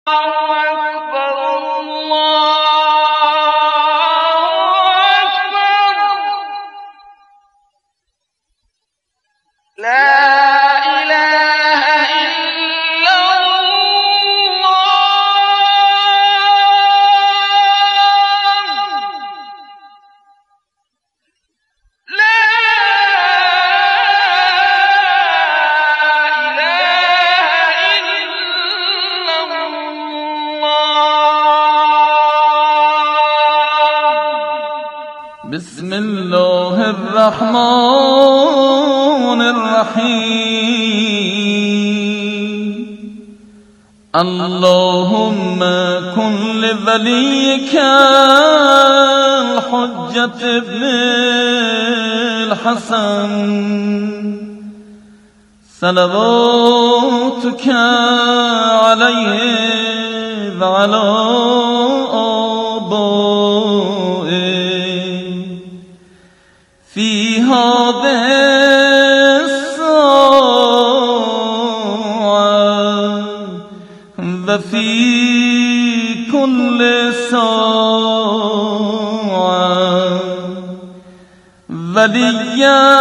بسم الله الرحمن الرحیم اللهم کن لولیک الحجة ابن الحسن صلواتک علیه وعلی آبائه فی هذه الساعة و فی کل ساعة ولیا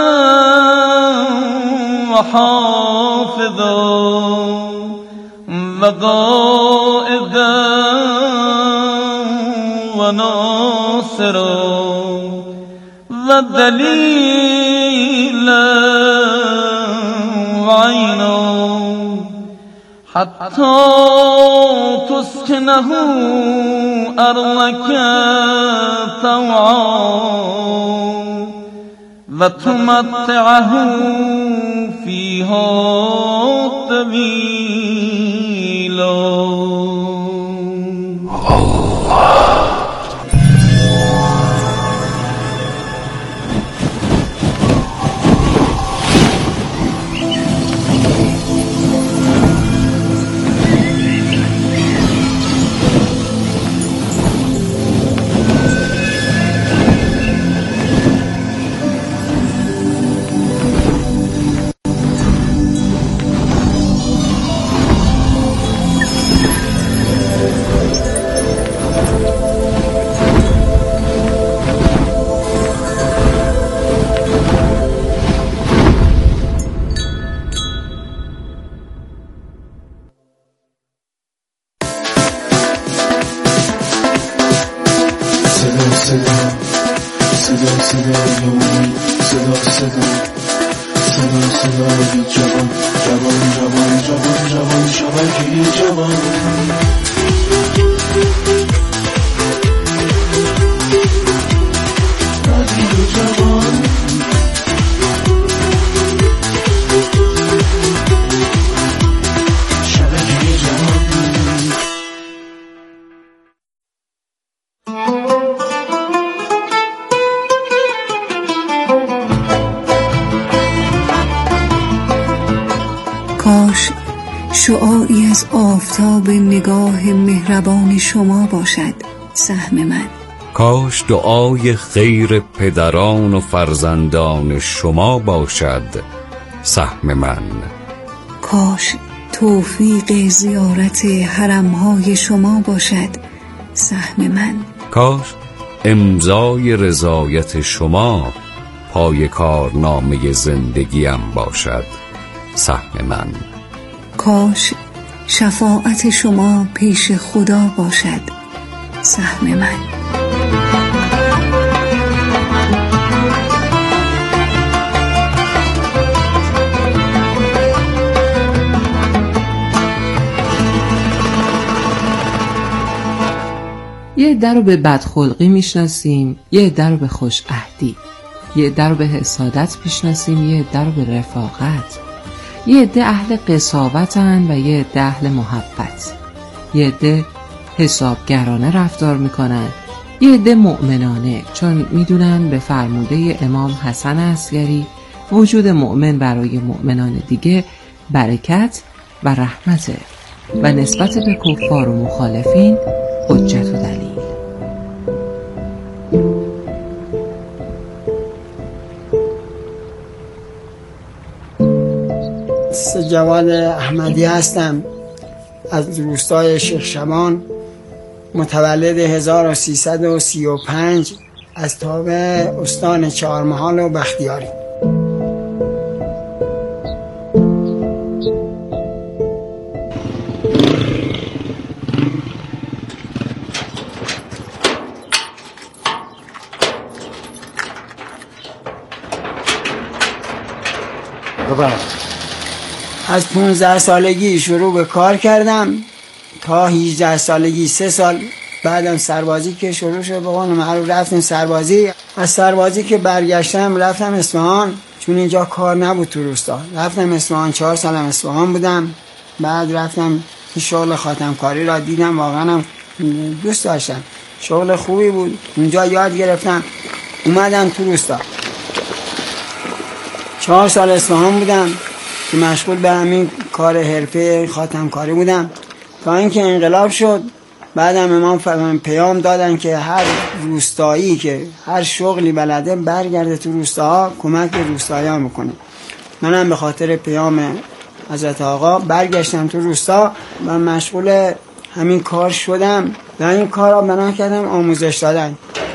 و حافظا و قائدا و ناصرا و دلیلا و عینا حتی تسکنه ارضک طوعا و تمتعه فیها طویلا. کاش شعاعی از آفتاب نگاه مهربان شما باشد سهم من. کاش دعای خیر پدران و فرزندان شما باشد سهم من. کاش توفیق زیارت حرمهای شما باشد سهم من. کاش امضای رضایت شما پای کارنامه زندگیم باشد سهم من. کاش شفاعت شما پیش خدا باشد سهم من. یه عده رو به بدخلقی میشناسیم، یه عده رو به خوشعهدی، یه عده رو به حسادت میشناسیم، یه عده رو به رفاقت، یه عده اهل قساوتن و یه عده اهل محبت، یه عده حسابگرانه رفتار میکنن، یه عده مؤمنانه، چون میدونن به فرموده امام حسن عسکری وجود مؤمن برای مؤمنان دیگه برکت و رحمته و نسبت به کفار و مخالفین حجت و دلیل. جواد احمدی هستم از روستای شیخ شبان، متولد 1335 از تاب استان چهارمحال و بختیاری. از 15 سالگی شروع به کار کردم تا 18 سالگی، 3 سال بعدم سربازی که شروع شد، به قول معروف رفتیم سربازی. از سربازی که برگشتم رفتم اصفهان، چون اینجا کار نبود تو روستا. رفتم اصفهان، 4 سالم اصفهان بودم. بعد رفتم شغل خاتمکاری را دیدم، واقعا دوست داشتم، شغل خوبی بود، اونجا یاد گرفتم. اومدم تو روستا، 4 سال اصفهان بودم که مشغول به همین کار حرفه خاتمکاری بودم تا اینکه انقلاب شد. بعدم امام پیام دادن که هر روستایی که هر شغلی بلده برگرده تو روستاها کمک به روستایی‌ها بکنه. منم به خاطر پیام حضرت آقا برگشتم تو روستا و مشغول همین کار شدم و این کار را بنا کردم آموزش دادن.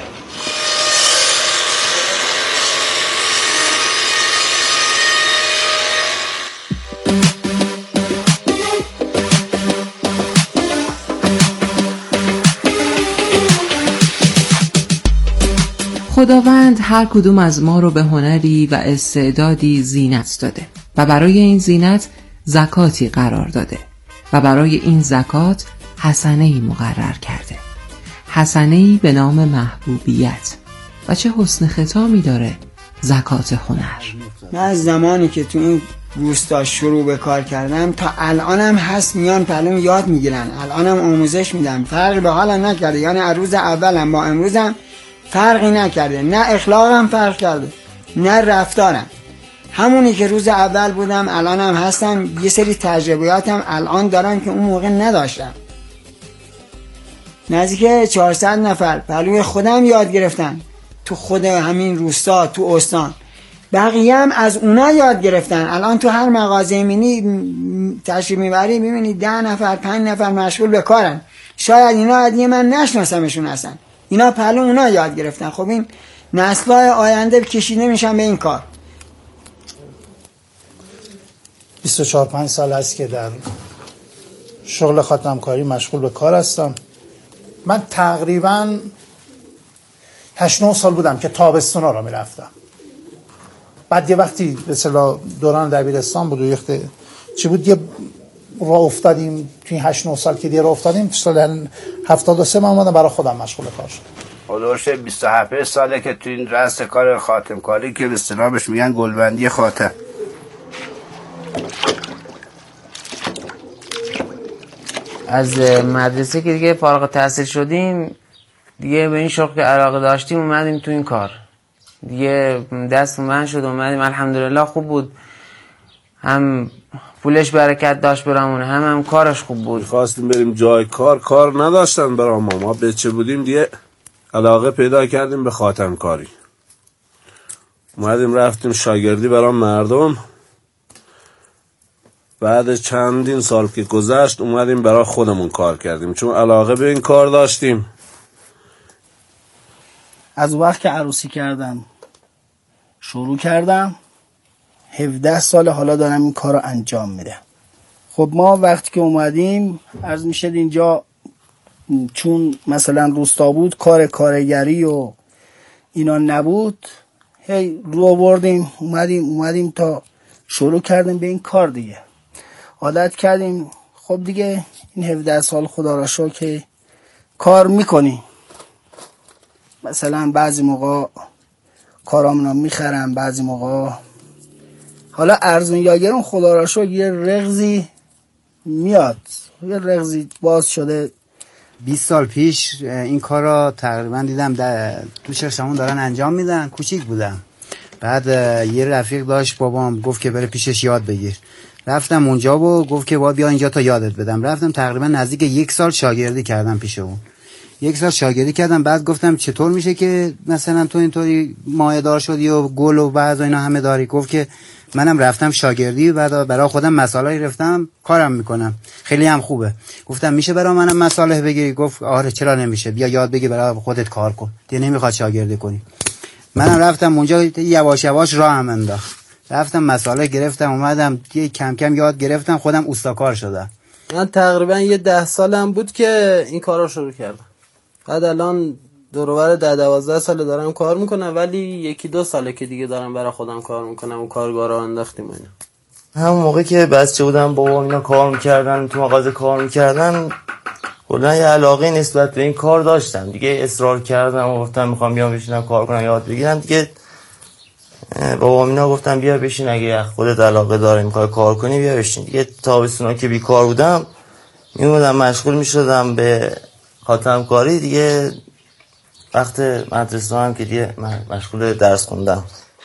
خداوند هر کدوم از ما رو به هنری و استعدادی زینت داده و برای این زینت زکاتی قرار داده و برای این زکات حسنه‌ای مقرر کرده، حسنه‌ای به نام محبوبیت. و چه حسن ختامی داره زکات هنر. من از زمانی که تو این روستا شروع به کار کردم تا الانم هست، میان پلوم یاد میگیرن، الانم آموزش میدم، فرقی به حالا نکرده. یعنی از روز اولم با امروزم فرقی نکرده، نه اخلاقم فرق کرده نه رفتارم، همونی که روز اول بودم الانم هستم. یه سری تجربیاتم الان دارم که اون موقع نداشتم. نزدیک 400 نفر پهلوی خودم یاد گرفتن تو خود همین روستا، تو استان. بقیه هم از اونا یاد گرفتن. الان تو هر مغازه تشریف میبری میبینی 10 نفر 5 نفر مشغول به کارن. شاید اینا عادیه من نشناسمشون هستن، اینا پهلو اونا یاد گرفتن. خب این نسل‌های آینده کشیده میشن به این کار. 24-5 سال هست که در شغل خاتمکاری مشغول به کار هستم. من تقریبا 8-9 سال بودم که تابستونا را میرفتم. بعد یه وقتی به اصطلاح دوران دبیرستان بود و یه چی بود، یه راه افتادیم توی 8-9 سال که دیگه راه افتادیم. سال 73 من اومدم برای خودم مشغول کار شدم. حدودش 27 ساله که تو این رأس کار خاتمکاری که به اصطلاح بهش میگن گلبندی خاتم. از مدرسه که دیگه فارغ التحصیل شدیم دیگه به این شغل که علاقه داشتیم اومدیم تو این کار. دیگه دست من شد اومدیم، الحمدلله خوب بود، هم پولش برکت داشت برامون، هم کارش خوب بود. خواستیم بریم جای کار نداشتن برام. ما بچه بودیم دیگه علاقه پیدا کردیم به خاتمکاری، اومدیم رفتیم شاگردی برام مردم. بعد چندین سال که گذشت اومدیم برای خودمون کار کردیم، چون علاقه به این کار داشتیم. از وقت که عروسی کردم شروع کردم، 17 سال حالا دارم این کار رو انجام میدم. خب ما وقتی که اومدیم عرض میشد اینجا چون مثلا روستا بود، کارگری و اینا نبود، هی رو آوردیم اومدیم تا شروع کردیم به این کار دیگه، عادت کردیم. خب دیگه این 17 سال خدا را شکر که کار میکنیم. مثلا بعضی موقع کارامونو میخرم، بعضی موقع حالا ارزون یا گرون خدا را شکر یه رغزی میاد، یه رغزی باز شده. 20 سال پیش این کار را تقریبا دیدم تو شیخ‌شمون دارن انجام میدن. کوچیک بودم، بعد یه رفیق داشت بابام گفت که بره پیشش یاد بگیر. رفتم اونجا و گفت که باید بیا اینجا تا یادت بدم. رفتم تقریبا نزدیک 1 سال شاگردی کردم پیش اون. 1 سال شاگردی کردم. بعد گفتم چطور میشه که مثلا تو اینطوری مایه‌دار شدی و گل و بعض و اینا همه داری؟ گفت که منم رفتم شاگردی و برای خودم مصالح گرفتم کارم میکنم، خیلی هم خوبه. گفتم میشه برای منم مصالح بگیری؟ گفت آره چرا نمیشه، بیا یاد بگیر برای خودت کار کن، دیگه نمیخواد شاگردی کنی. منم رفتم اونجا یواش یواش راهم انداخت، رفتم مصالح گرفتم اومدم دیگه کم کم یاد گرفتم، خودم اوستاکار شدم. من تقریبا یه 10 سالم بود که این کارا شروع کردم. بعد الان دور و بر 10-12 سال دارم کار میکنم، ولی 1-2 ساله که دیگه دارم برای خودم کار میکنم و کارگارا انداختیم اینا. همون موقع که بچه بودم بابا اینا کار میکردن، تو مغازه کار میکردن، کلا یه علاقه نسبت به این کار داشتم دیگه. اصرار کردم و گفتم میخوام بیام بشینم کار کنم یاد بگیرم دیگه. بابا اینا گفتم بیا بشین، اگه خودت علاقه داری میخوای کار کنی بیا بشین دیگه. تابستونا که بیکار بودم میومدم مشغول میشدم به خاتم کاری دیگه. وقت مدرسه هم که دیگه مشغول درس خوندم.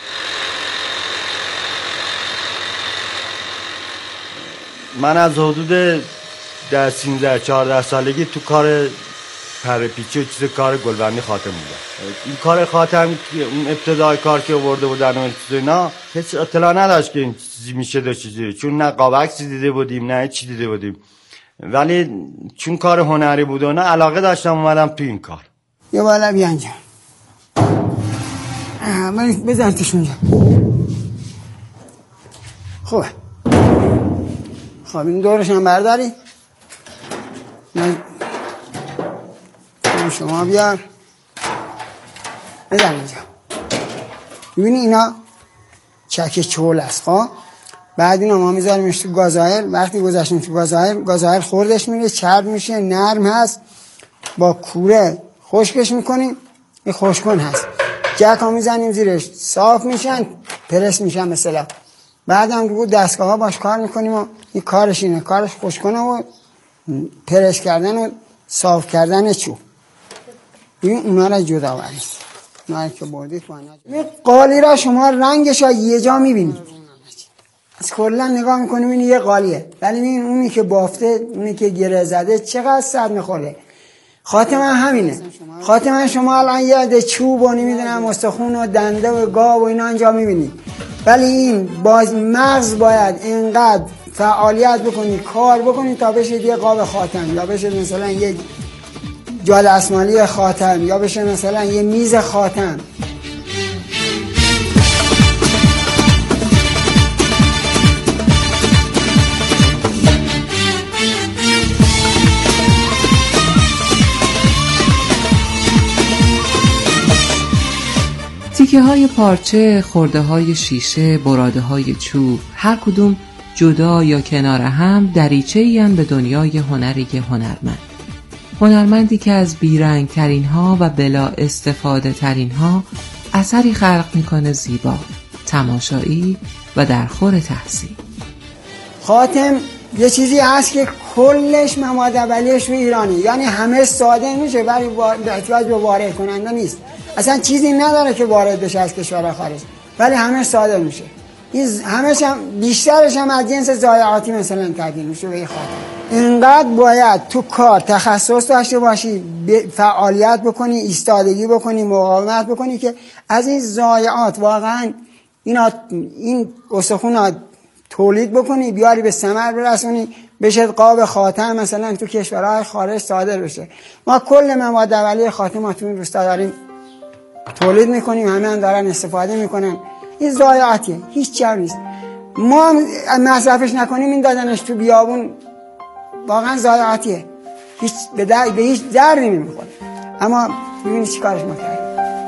من از حدود 13-14 سالگی تو کار پرپیچی و چیز کار گلبندی خاتم بودم. این کار خاتم اون ابتدای کار که آورده بودن و اینا کسی اطلاع نداشت که این چیزی میشه دو چیزی، چون نه قابکسی دیده بودیم نه چی دیده بودیم، ولی چون کار هنری بود و نه علاقه داشتم اومدم تو این کار. یه بالا بیا اینجا، بذار توش اونجا. خوبه. خب این دورش هم برداری، شما بیار بذار اینجا. ببینی اینا چک چول است. خب بعد اینا ما میذاریمش تو گازایر. وقتی گذاشتیم تو گازایر خوردش میره، چرب میشه، نرم هست، با کوره خشکش میکنیم. این خشکون هست، جک ها میزنیم زیرش، صاف میشن، پرس میشن مثلا. بعد هم بود دستگاه ها باش کار میکنیم و این کارش اینه، کارش خشکونه و پرس کردن و صاف کردن چوب. این اونا را جدا برید، اونا که بردید این قالی را شما رنگش ها یه جا میبینید، از کلا نگاه میکنیم این یه قالیه، ولی این اونی که بافته، اونی که گره زده چقدر سر میخوره. خاتم همینه. خاتم شما الان یه چوب و نمیدونم استخون و دنده و گاو و اینا اینجا میبینید، ولی این باز مغز باید اینقدر فعالیت بکنید، کار بکنید تا بشه یه قاب خاتم، یا بشه مثلا یه جال اسمالی خاتم، یا بشه مثلا یه میز خاتم. تیکه های پارچه، خرده های شیشه، براده های چوب، هر کدوم جدا یا کنار هم دریچه این به دنیای هنری هنرمند. هنرمندی که از بیرنگ ترین ها و بلا استفاده ترین ها اثری خلق میکنه زیبا، تماشایی و در خور تحسین. خاتم یه چیزی هست که کلش مواد اولیه‌اش رو ایرانی، یعنی همه ساده میشه ولی به احتیاج به وارد کننده نیست. اصلا چیزی نداره که وارد بشه از کشور خارج، ولی همه ساده میشه. این همش هم بیشترش هم از جنس ضایعاتی مثلا تبدیل میشه به خاتم. اینقدر باید تو کار تخصص داشته باشی، فعالیت بکنی، ایستادگی بکنی، مقاومت بکنی که از این ضایعات واقعا این استخونا تولید بکنی، بیاری به ثمر برسونی، بشه قاب خاتم مثلا تو کشورهای خارج صادر بشه. ما کل مواد اولیه خاتم تو این روستا داریم تولید میکنیم، همه هم دارن استفاده میکنن. این ضایعاتیه، هیچ جا نیست. ما مصرفش نکنیم این دادنش تو بیابون واقعا ضایعاتیه، هیچ به هیچ دردی نمیخوره. اما ببینید چی کارش ما کردیم.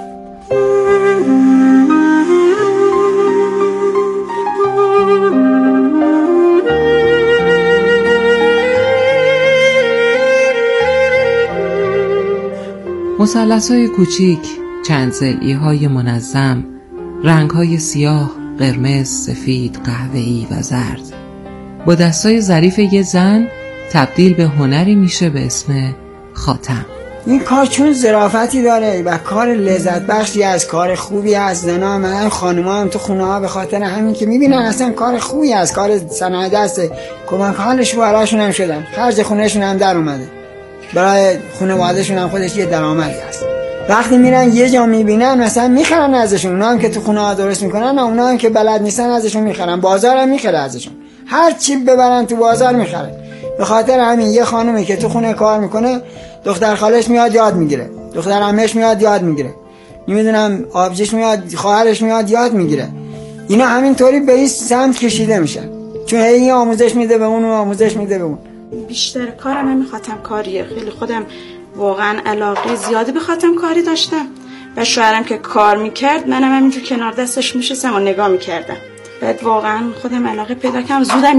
مثلث‌های کوچیک، چند ضلعی‌های منظم، رنگ‌های سیاه، قرمز، سفید، قهوه‌ای و زرد، با دستای ظریف یه زن تبدیل به هنری میشه به اسم خاتم. این کار چون ظرافتی داره و کار لذت بخشی از کار خوبی از زنا، من خانم‌ها هم تو خونه‌ها به خاطر همین که میبینن اصلا کار خوبی از کار صنایع دست کمک حالش براشون هم شدن، خرج خونهشون هم در اومده، برای خانواده‌شون هم خودش یه درآمدی هست. وقتی میرن یه جا میبینن مثلا میخرن ازشون، اونا هم که تو خونه ها درست میکنن، اونا هم که بلد نیستن ازشون میخرن، بازار هم میخره ازشون، هر چی ببرن تو بازار میخره. به خاطر همین یه خانومی که تو خونه کار میکنه دختر خالش میاد یاد میگیره، دختر عمش میاد یاد میگیره، نمیدونم آبجیش میاد، خواهرش میاد یاد میگیره. اینا همینطوری به این سمت کشیده میشن، چون هی آموزش میده به اون و آموزش میده به اون. بیشتر کارم همین خاتم کاریه. خیلی خودم واقعا علاقه زیادی به خاتم کاری داشتم و شوهرم که کار میکرد منم همینجور کنار دستش میشستم و نگاه میکردم. بعد واقعا خودم علاقه پیدا کردم، زودم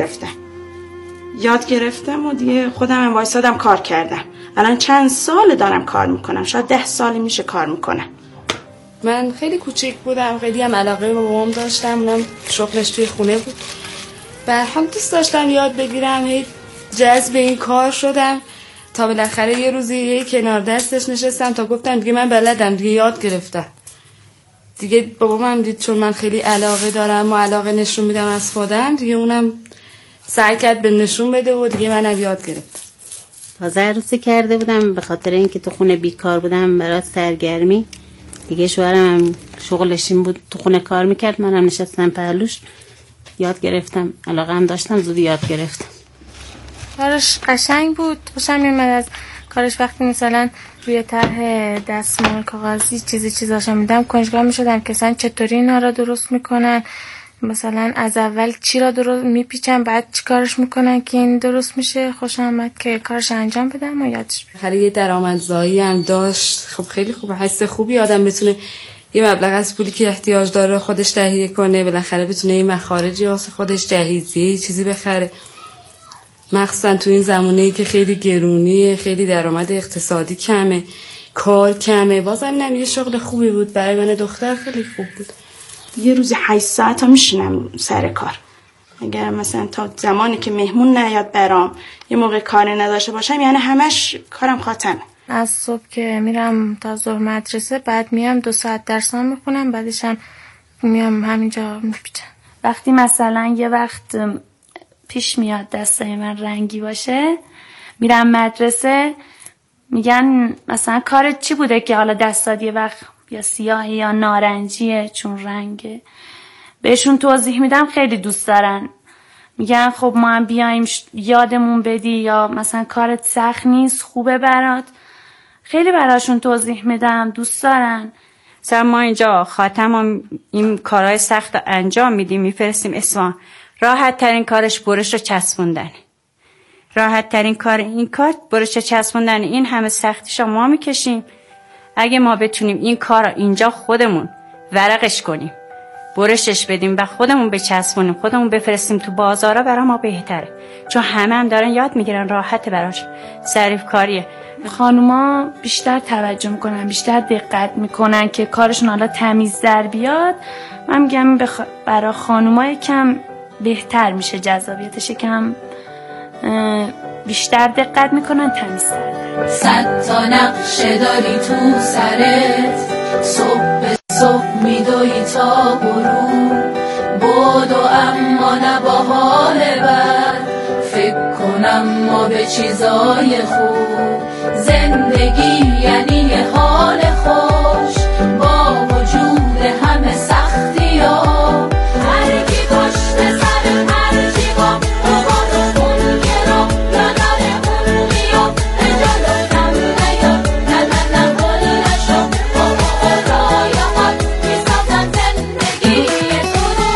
یاد گرفتم و دیگه خودم وایسادم کار کردم. الان چند سال دارم کار میکنم، شاید 10 سالی میشه کار میکنم. من خیلی کوچیک بودم، خیلی هم علاقه به بابام داشتم، اونم شغلش توی خونه بود. به هر حال دوست داشتم یاد بگیرم، هی جذب این کار شدم تا بالاخره یه روزی یه کنار دستش نشستم تا گفتم دیگه من بلدم، دیگه یاد گرفتم. دیگه بابام هم دید چون من خیلی علاقه دارم و علاقه نشون میدم از خودم، دیگه اونم سعی کرد به نشون بده و دیگه منم یاد گرفتم. تازه عروسی کرده بودم، به خاطر اینکه تو خونه بیکار بودم برای سرگرمی. دیگه شوهرم هم شغلش این بود تو خونه کار میکرد، منم نشستم پهلوش یاد گرفتم، علاقه هم داشتم، زودی یاد گرفتم. کارش قشنگ بود، خوشم میومد از کارش. وقتی مثلا روی طرح دستمال کاغذی چیزاشو میدم کنجکاو میشدم که مثلا چطوری اینا رو درست میکنن، مثلا از اول چی را درست میپیچن بعد چی کارش میکنن که این درست میشه. خوشم اومد که کارش انجام بدم و یادش بگیرم. یه درآمدزایی هم داشت، خب خیلی خوبه، حس خوبی آدم بتونه یه مبلغ از پولی که احتیاج داره خودش تهیه کنه، بالاخره بتونه یه مخارجی واسه خودش جهیزیه چیزی بخره، مخصوصا تو این زمانه‌ای که خیلی گرونیه، خیلی درآمد اقتصادی کمه، کار کمه. بازم یه شغل خوبی بود برای من دختر، خیلی خوب بود. یه روزی 8 ساعت ها میشینم سر کار. اگر مثلا تا زمانی که مهمون نیاد برام، یه موقع کاری نداشته باشم، یعنی همش کارم خاتمه. از صبح که میرم تا ظهر مدرسه، بعد میام 2 ساعت درسام میخونم، بعدش هم میام همینجا میپیچم. وقتی مثلا یه وقت پیش میاد دستای من رنگی باشه، میرم مدرسه، میگن مثلا کارت چی بوده که حالا دستات یه وقت یا سیاهی یا نارنجیه چون رنگه. بهشون توضیح میدم، خیلی دوست دارن، میگن خب ما هم بیایم یادمون بدی، یا مثلا کارت سخت نیست، خوبه برات. خیلی براشون توضیح میدم، دوست دارن. مثلا ما اینجا خاتم هم این کارهای سخت انجام میدیم، میفرستیم اصفهان. راحت ترین کارش برش رو چسبوندن، راحت ترین کار این کار برش چسبوندن. این همه سختیشو ما میکشیم. اگه ما بتونیم این کار رو اینجا خودمون ورقش کنیم، برشش بدیم و خودمون بچسبونیم، خودمون بفرستیم تو بازارا، برای ما بهتره، چون همه هم دارن یاد میگیرن، راحت براش، ظریف کاریه. خانوما بیشتر توجه میکنن، بیشتر دقت میکنن که کارشون حالا تمیز در بیاد. من میگم برای خانوما یکم بهتر میشه، جذابیتش یکم بیشتر دقت میکنن، تمیزتر. 100 تا نقشه داری تو سرت، صبح به صبح میدوی تا غروب، بودو اما نه با حال بد، فکر کنم ما به چیزای خوب. زندگی یعنی یه حال خوش با وجود همه سختی ها، هر کی پشت سر هر چی با اون گرا نداره اون میاد جلو کم نیاد، نه گل نشو رایات میسازن زندگی تو.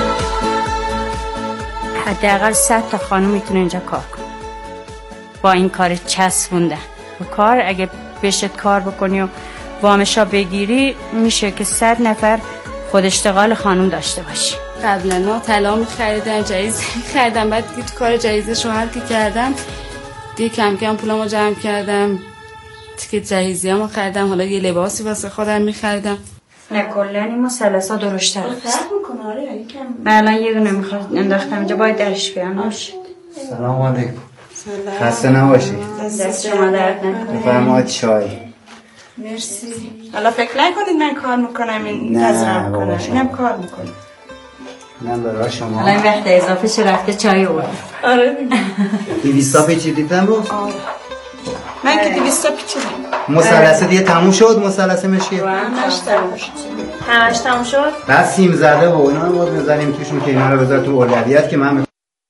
حداقل 100 تا خانم میتونه اینجا کار کنه با این کار چسبوندن. و کار اگه بشه کار بکنی و وامشا بگیری، میشه که 100 نفر خود اشتغال خانم داشته باشی. قبلا ما طلا می‌خریدم، جایزه می‌خریدم، بعد دیگه تو کار جایزه شوهر که کردم دیگه کم کم پولامو جمع کردم، دیگه جایزه‌امو خریدم، حالا یه لباسی واسه خودم می‌خریدم. نه کلا این مثلثا درشتر است. فرق می‌کنه. آره یکم. من الان یه دونه می‌خوام انداختم اینجا، باید درش بیارم. باشه. سلام علیکم. خسته نباشید. دست شما درد نکنه. بفرمایید چای. مرسی. حالا فکر نکنید من کار میکنم این نظرم کنم، اینم کار میکنم. من برای شما الان وقت اضافه چه رفته چای آورد. آره دیگه. 200 پیچیدید امروز؟ من که 200 پیچیدم. مثلثه دیگه تموم شد. مثلث مشکی همش تموم شد. بعد سیم زده و اینا رو باید بزنیم توشون که اینا رو بذار تو اولویت که من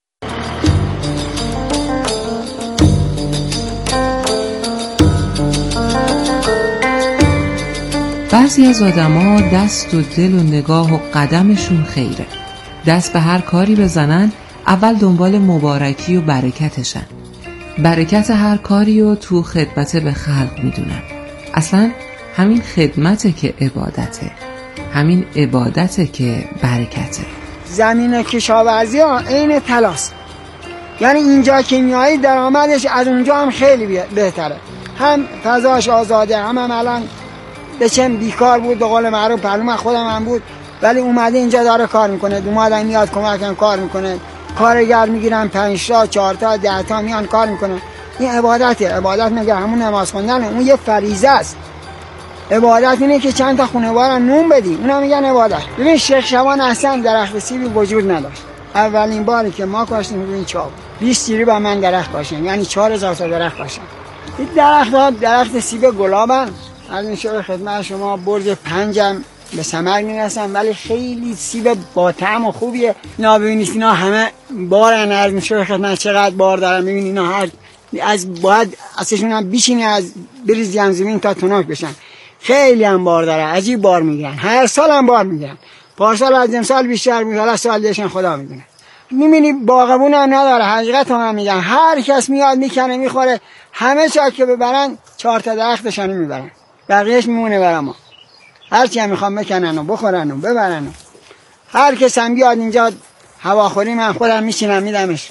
بعضی از آدما دست و دل و نگاه و قدمشون خیره. دست به هر کاری بزنن اول دنبال مبارکی و برکتشن. برکت هر کاری رو تو خدمت به خلق میدونن. اصلا همین خدمته که عبادته، همین عبادته که برکته. زمین کشاورزی ها عین طلاست. یعنی اینجا که میایی درآمدش از اونجا هم خیلی بهتره. هم فضاش آزاده، هم الان بچم بیکار بود به قول معروف پلوم خودم هم بود، ولی اومده اینجا داره کار میکنه. اومدن میاد کمکم کار میکنه، کارگر میگیرن 5 تا 4 تا 10 تا میان کار میکنه. این عبادته. عبادت مگه همون نماز خوندنه؟ اون یه فریضه است. عبادت اینه که چند تا خانوار نون بدی، اونا میگن عبادت. ببین شیخ شبان اصلا درخت سیبی وجود نداشت. اولین باری که ما کاشتیم ببین چاو 20 جری با من درخت کاشتن، یعنی 4000 تا درخت کاشتن. این درخت سیب گلابن. از این شب خدمت شما برج 5 به ثمر میرسن، ولی خیلی سیب با طعم و خوبیه. اینا ببینید اینا همه بارن. از این شب خدمت چقدر بار دارن. ببینید اینا هر از باید ازشون هم بیشینی از بریزی زمین تا تنک بشن. خیلی هم بار داره، عجیب بار میگیرن. هر سال هم بار میگیرن. پارسال از امسال بیشتر میگه، سال دیشن خدا میدونه. میبینی باغبون هم نداره. حقیقت هم میگن هر کس میاد میکنه میخوره. همه چا که ببرن 4 تا درختشون میبرن، بقیهش میمونه برای ما. هرچی هم میخوام بکنن و بخورن و ببرن و هر کس هم بیاد اینجا هواخوری من خودم میشینم میدمش،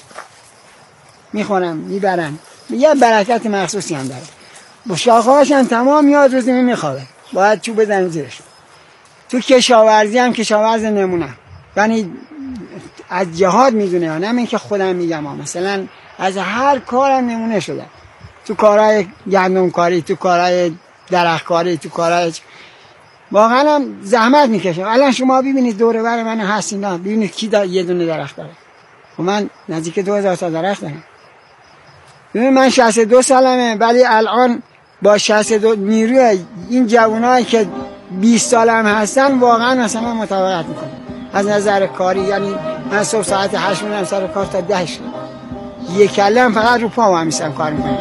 میخورم میبرن. یه برکت مخصوصی هم داره. با شاخه‌هاش هم تمام میاد روزی میخوابه، باید چوب بزنیم زیرش. تو کشاورزی هم کشاورز نمونه، یعنی از جهاد میدونه، نه من که خودم میگم. مثلا از هر کارم نمونه شده. تو کارهای گندم کاری، تو کارهای درخت کاری، تو کارهای واقعا هم زحمت میکشه. الان شما ببینید دور بر من هستین، ببینید کی یه دونه درخت داره. و من نزدیک 2000 تا درخت دارم. ببین من 62 سالمه، ولی الان با 62 نیروی این جوانایی که 20 سالم هستن واقعا مثلا متفاوت میکنه از نظر کاری. یعنی من صبح ساعت 8 میرم سر کار تا 10 یک کلم فقط رو پام همیستم کار میکنم.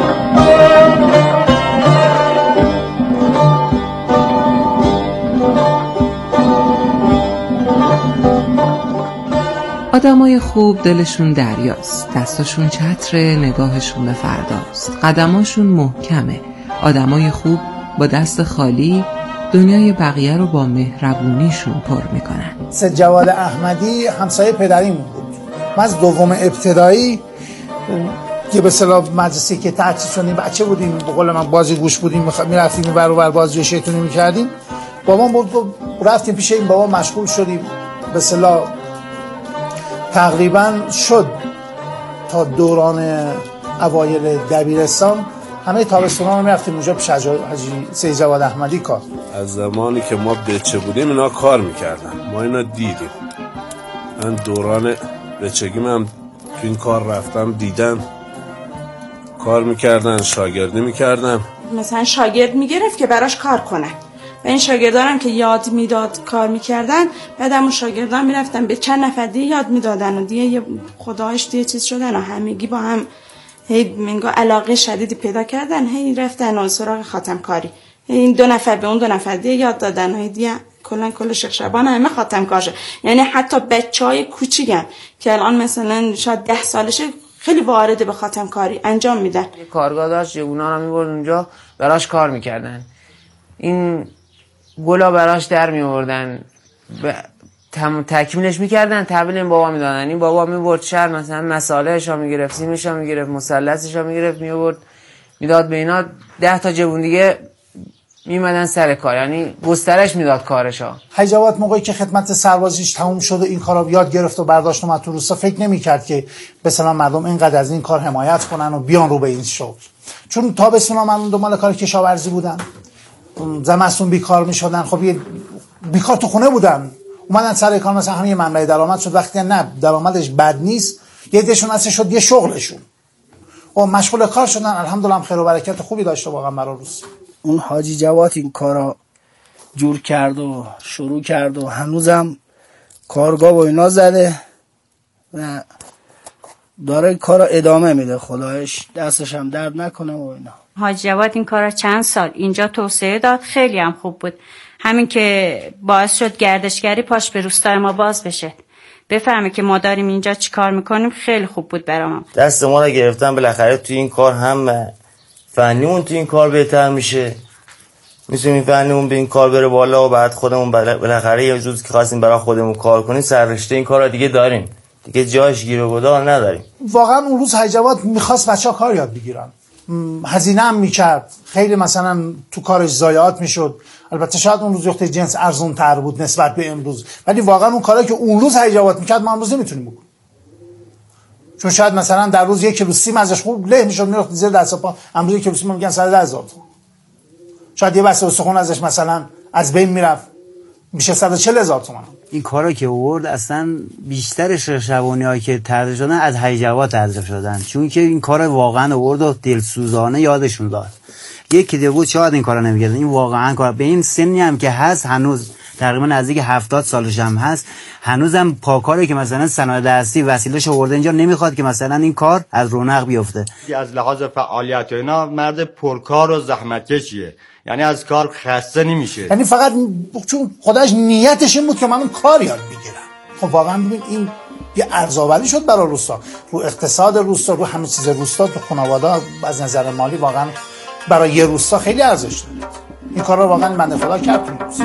آدمای خوب دلشون دریاست، دستاشون چتره، نگاهشون به فرداست، قدماشون محکمه. آدمای خوب با دست خالی دنیای بقیه رو با مهربونیشون پر میکنن. سید جواد احمدی همسایه پدریم بود. من از دوم ابتدایی که به اصطلاح مدرسه که تأسیس شدیم بچه بودیم، به قول من بازی گوش بودیم، میرفتیم ور و بر بازی شیطونی میکردیم. بابام بود رفتیم پیش این بابا مشغول شدیم. به اصطلاح تقریبا شد تا دوران اوایل دبیرستان همه تابستونا رو میرفتیم اونجا پیش حاجی سید جواد احمدی کار. از زمانی که ما بچه بودیم اینا کار میکردن، ما اینا دیدیم. من دوران بچگیم هم تو این کار رفتم، دیدم کار میکردن، شاگردی میکردن. مثلا شاگرد میگرفت که براش کار کنه و این شاگردانم که یاد میداد کار میکردن. بعدم اون شاگردان میرفتن به چند نفر دیگه یاد میدادن و دیگه خداش دیگه چیز شدن و همگی با هم هی منگاه علاقه شدیدی پیدا کردن. هی رفتن و سراغ خاتم کاری. این 2 نفر به اون 2 نفر دیگه یاد دادن و دیگه کل شیخ شبان همه خاتم کاره. یعنی حتی بچهای کوچیکم که الان مثلا شاید 10 سالشه خیلی وارد به خاتم کاری انجام میدن. کارگاه داشت، اونا رو میبرد اونجا براش کار میکردن. این گلا براش در میوردن، تکمیلش میکردن، تحویل این بابا میدادن. این بابا میبرد شهر، مثلا مساله‌اش رو میگرفت، سیمش رو میگرفت، مثلثش رو میگرفت، میبرد میداد به اینا. 10 تا جوون دیگه میمدن سر کار، یعنی گسترش میداد کارشا. حاج جواد موقعی که خدمت سربازیش تموم شد و این کارا یاد گرفت و برداشت اومد تو روستا، فکر نمی‌کرد که مثلا مردم اینقدر از این کار حمایت کنن و بیان رو به این شغل. چون تابستونا من دنبال کار کشاورزی بودم، زمستون بیکار میشدن. خب بیکار تو خونه بودن، اومدن سر کار، مثلا همین منبع درآمد شد. وقتی نه درآمدش بد نیست، یه دشون اصلا شد یه شغلشون. و مشغول کار شدن. الحمدلله خیر و برکت خوبی داشته واقعا برای روز. اون حاجی جواد این کارا جور کرد و شروع کرد و هنوزم کارگاه و اینا زده و داره کارا ادامه میده. خدایش دستش هم درد نکنه و اینا. حاجی جواد این کارا چند سال اینجا توسعه داد، خیلی هم خوب بود. همین که باعث شد گردشگری پاش به روستای ما باز بشه، بفهمه که ما داریم اینجا چی کار میکنیم، خیلی خوب بود برام. دست ما رو گرفتن، بالاخره توی این کار هم فنیمون توی این کار بهتر میشه، میتونیم فنیمون به این کار بره بالا و بعد خودمون بالاخره یه روز که خواستیم برای خودمون کار کنیم سررشته این کار رو دیگه داریم، دیگه جاش گیر و گدال نداریم. واقعا اون روز حاجی جواد میخواست بچه‌ها کار یاد بگیرن، هزینه هم میکرد، خیلی مثلا تو کارش ضایعات میشد. البته شاید اون روز یخت جنس ارزون تر بود نسبت به امروز، ولی واقعا اون کاری که اون روز حاجی جواد میکرد ما امروز نمیتونیم بکنیم، چون شاید مثلا در روز 1 کیلو سیم ازش خوب له میشد میرفت زیر دست پا، امروز 1 کیلو سیم میگن 110,000 تومان. شاید یه بسته استخوان ازش مثلا از بین میرفت میشه 140,000 تومان. این کارا که آورد اصلا بیشترش شبانی‌هایی که طرح شدن از حاجی جواد طرح شدن، چون که این کار واقعا آورد و دلسوزانه یادشون داد. یکی دیگه بود شاید این کارا نمی‌کرد. این واقعا کار به این سنی هم که هست، هنوز تقریبا نزدیک 70 سالش هم هست، هنوزم پاکاره که مثلا صنایع دستی وسیله‌اش آورده اینجا، نمیخواد که مثلا این کار از رونق بیفته. از لحاظ فعالیت و اینا مرد پرکار و زحمتکشیه، یعنی از کار خسته نمیشه، یعنی فقط چون خودش نیتش این بود که من کار یاد بگیرم. خب واقعا ببین این یه ارزآوری شد برای روستا، رو اقتصاد روستا، رو همه چیز روستا، تو خانواده از نظر مالی واقعا برای یه روستا خیلی ارزش داره. این کار رو واقعا بنده خدا کرد تو روستا.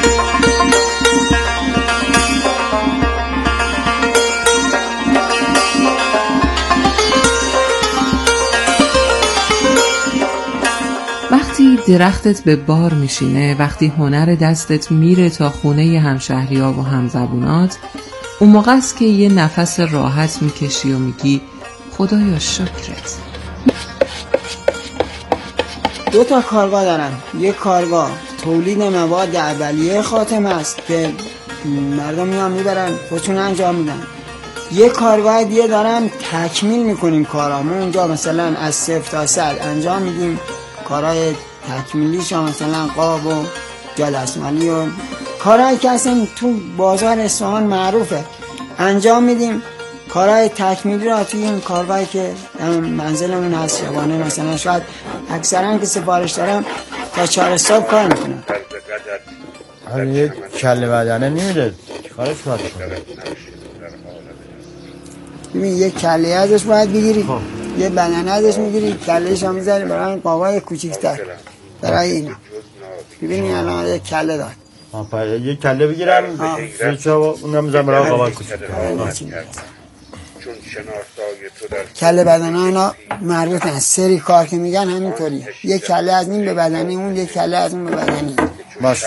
وقتی درختت به بار میشینه، وقتی هنر دستت میره تا خونه همشهری‌ها و همزبونات، اون موقع است که یه نفس راحت میکشی و میگی خدایا شکرت. 2 تا کارگاه دارم. یک کارگاه تولید مواد اولیه خاتم است که مردم میان میبرن خودشون انجام میدن. یک کارگاه دیگه دارم تکمیل میکنیم کارامون، اونجا مثلا از 0 تا 100 انجام میدیم. کارهای تکمیلیش مثلا قاب و جلسمالی و کارهایی که اصلا تو بازار اصفهان معروفه انجام میدیم. کارهای تکمیلی را توی این کارگاهی که منزلمون هست شبانه مثلا شاید اکثرا که سفارش دارم تا 4 صبح کار میکنم. یک کله بدنه نمیده کارش باید کنه. ببین یک کله ازش باید بگیری، یه بدنه ازش میگیری، کلهش هم میذاری برای این قابای کوچیک‌تر برای اینا. ببینی الان یک کله داد. یک کله بگیرم اونم میذارم برای قابای کوچیک‌تر. کله بدنه اینا مربوط هست، سری کار که میگن همینطوری، یک کله از این به بدنه اون، یک کله از اون به بدنه. باشه.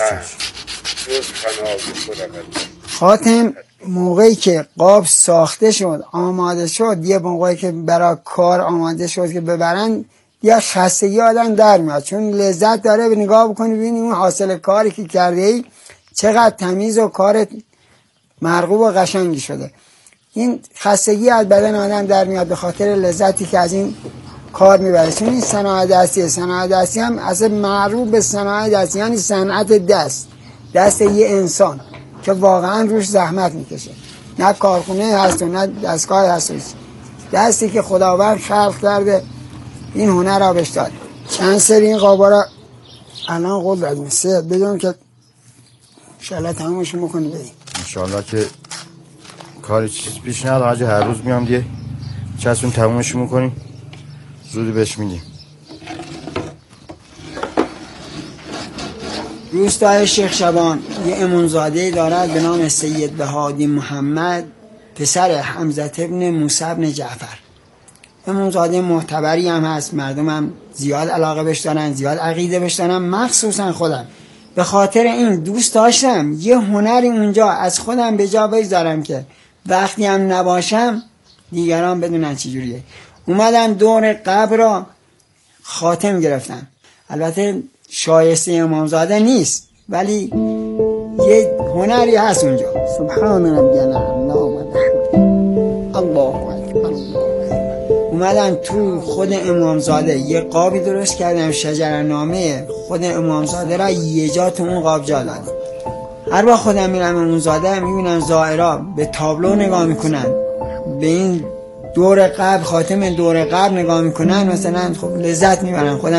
خاتم موقعی که قاب ساخته شد آماده شد، یه موقعی که برای کار آماده شد که ببرن، یا خستگی آدم در میاد، چون لذت داره به نگاه بکنی ببینی اون حاصل کاری که کرده ای چقدر تمیز و کارت مرغوب و قشنگی شده. این خستگی از بدن آدم در میاد به خاطر لذتی که از این کار میبره. چون این صنایع دستی، صنایع دستی هم اصلا معروف به صنایع دستی، یعنی صنعت دست یه انسان که واقعا روش زحمت میکشه، نه کارخونه هست و نه دستگاه هست، دستی که خداوند خلق کرده این هنر را بهش داد. چند سری این قابا را الان قول دادیم سه بدون که انشالله تمامش میکنی بدیم. انشالله که کاری چیز پیش نداره حاجی، هر روز میام دیگه چسبون تمامش میکنیم زودی بهش میدیم. روستای شیخ شبان یه امامزاده دارد به نام سید بهادی محمد، پسر حمزه ابن موسی ابن جعفر. امامزاده معتبری هم هست، مردم هم زیاد علاقه بهش دارن، زیاد عقیده بهش دارن، مخصوصا خودم. به خاطر این دوست داشتم یه هنری اونجا از خودم به جا بگذارم که وقتی هم نباشم دیگران بدونن چجوریه. اومدم دور قبر را خاتم گرفتم. البته شایسته امامزاده نیست ولی یه هنری هست اونجا. سبحان ربی الاعلی الله اکبر. اومدم تو خود امامزاده یه قابی درست کردم، شجرنامه خود امامزاده را یه جا تو اون قاب جا دادم. هر وقت خودم میرم امامزاده میبینم زائرا به تابلو نگاه میکنن، به این دور قبر، خاتم دور قبر نگاه میکنن، مثلا خب لذت میبرم. خودم